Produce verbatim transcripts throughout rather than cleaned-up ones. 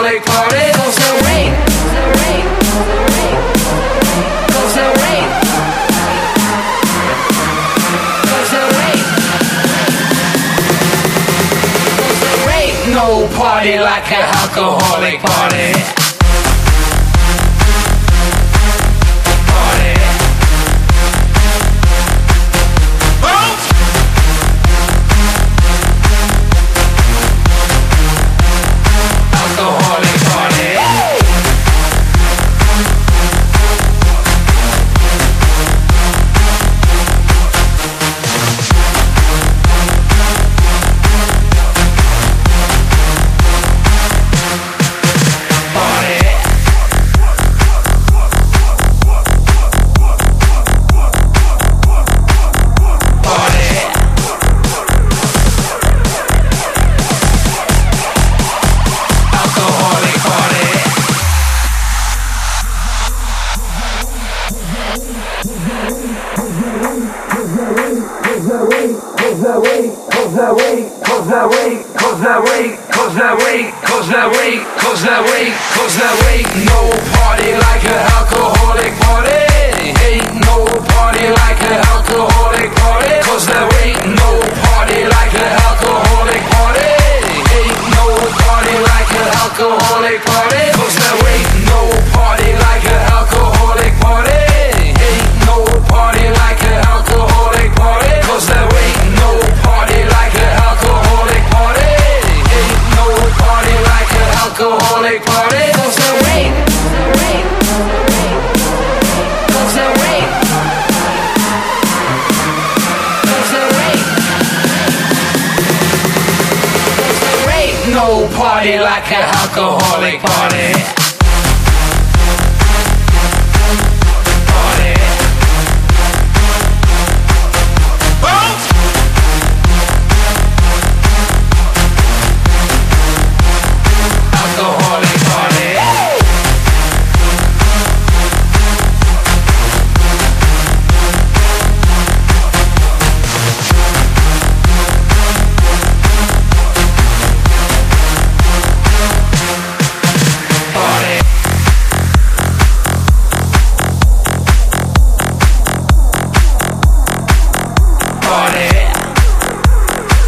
alcoholic party. Cause the rain, the rain, the rain. Cause the rain, cause the rain, cause there ain't no party like an alcoholic party. No party like an alcoholic party. Party. Alcoholic party.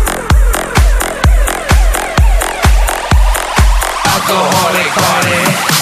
Alcoholic party.